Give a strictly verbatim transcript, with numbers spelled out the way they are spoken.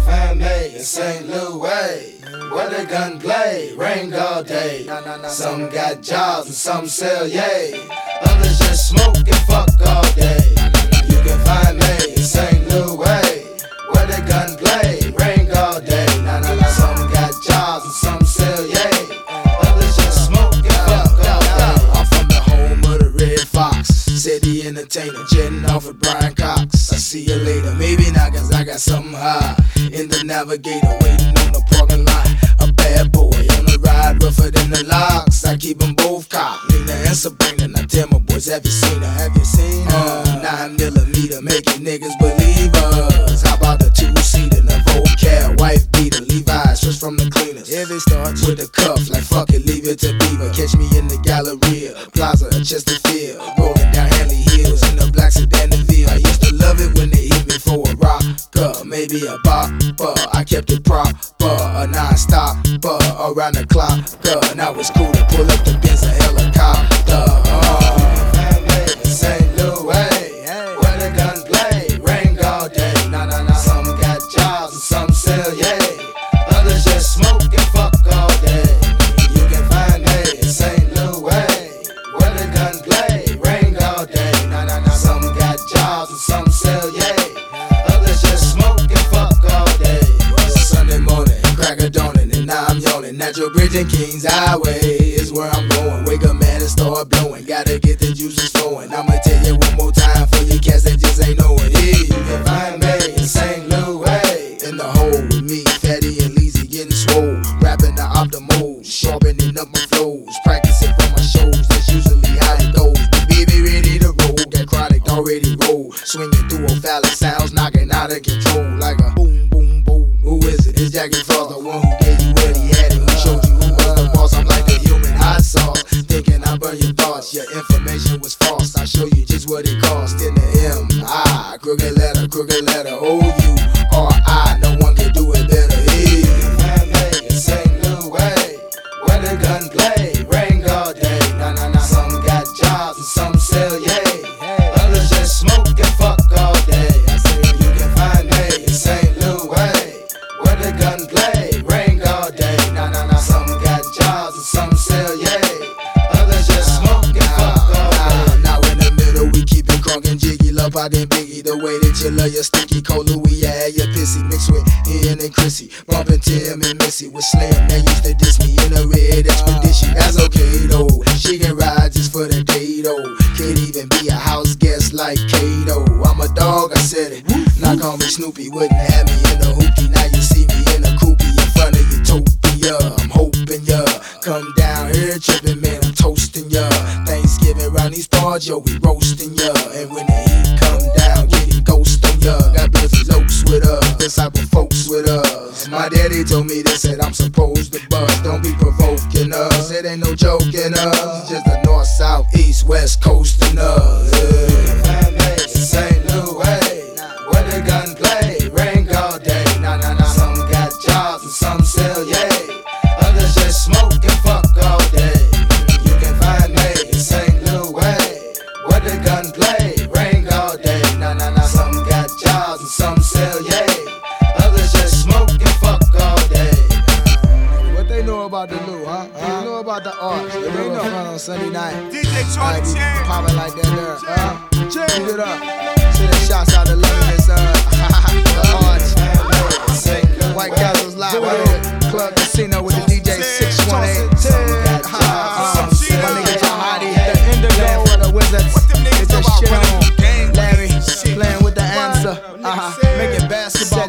find me in Saint Louis, where the gunplay ring all day. Some got jobs and some sell yay. Others just smoke and fuck all day. You can find me in Saint Louis, where the gunplay ring all day. Some got jobs and some sell yay. Others just smoke and fuck all day. I'm from the home of the Red Fox, city entertainer, jetting off with Brian Cox. I see you later, maybe not, cause I got something high in the Navigator, waiting on the parking lot. A bad boy on the ride, rougher than the locks. I keep them both cocked, Nina and Sabrina. Now tell my boys, have you seen her? Have you seen her? Uh, nine millimeter, making niggas believers. How about the two-seater, the vocab, wife beater, Levi's, just from the cleaners. If it starts with a cuff, like fuck it, leave it to Beaver. Catch me in the Galleria, Plaza, Chesterfield, rolling down Hanley Hills in the black sedan and V. I used to love it when they hit me for a rocker, maybe a bopper. I kept it proper, a non-stopper, around the clock. Now it's cool to pull up the Benz, a helicopter. Uh, Saint Louis, where the gunplay ring all day. Nah, nah, nah. Some got jobs and some sell yay. Others just smoke and fuck all day. You can find me in Saint Louis, where the gunplay ring all day. Nah, nah, nah. Some got jobs and some sell yay. Others just smoke and fuck all day. Sunday morning, crack a dawning, and now I'm yawning. Natural Bridge and Kings Highway is where I'm going. Wake up, man, and start blowing. Gotta get the juices flowing. I'ma tell you one more time for you cats that just ain't knowing. Yeah, you can find me in Saint Louis, in the hole with me, Fatty and Leezy getting swole. Rapping the optimal, sharpening up my flows. Practicing for my shows, that's usually how it goes. The baby ready to roll, got chronic already roll. Swinging through phallic sounds, knocking out of control like a boom, boom, boom. Who is it? It's Jackie Frost, the one who gave you what he had it. Who showed you who was the boss? I'm like the human hot sauce. Thinking I burn your thoughts, your information was false. I show you just what it cost in the M I. Crooked letter, crooked letter, O U R I. No one can do it better. Hey, in Saint Louis, where the gunplay ring all day. Nah, nah, nah. Some got jobs and some sell yay. Others just smoke and fuck all day. I say you can find me in Saint Louis, where the gunplay ring all day. Nah, nah, nah. Some got jobs and some sell yay. Others just smoke and fuck all day. Now in the middle we keep it crunk and jiggy. Love out and Biggie, the way that you love your sticky cold Louis. Yeah, your pissy mixed with Ian and Chrissy, bumping Tim and Missy with Slim. They used to diss me in a red expedition. That's okay though. She can ride just for the day though. Could even be a house guest like Kato. I'm a dog, I said it. Now call me Snoopy, wouldn't have me in a hoopty. Now you see me in a coopy in front of Utopia. I'm hoping ya come down here tripping, man. I'm toasting ya. Thanksgiving round these parts, yo, we roasting ya. And when the heat come down, getting ghost on ya. Got busy lokes with us, this type of folks with us. My daddy told me this, said I'm supposed to bust. Don't be provoking us, it ain't no joking us. Just the north, south, east, west coast and us. Yeah. Saint Louis, where the gunplay ring all day. Nah, nah, nah. Some got jobs and some sell yay. Others just smoke and fuck all day. You can find me in Saint Louis, where the gunplay ring all day. Nah, nah, nah. Some got jobs and some sell yay. Others just smoke and fuck all day. What they know about the Lou, huh? What they know about the arts? They know front on Sunday night. D J Charlie Chan, popping like that there, huh? Change it up. Send shots out to London and son. The arts. White Castle's live right here. Club Casino with the D J six one eight. My nigga Jahadi, the Indigo for the Wizards. It's a shit on Larry, playing with the answer. Uh-huh. Making basketball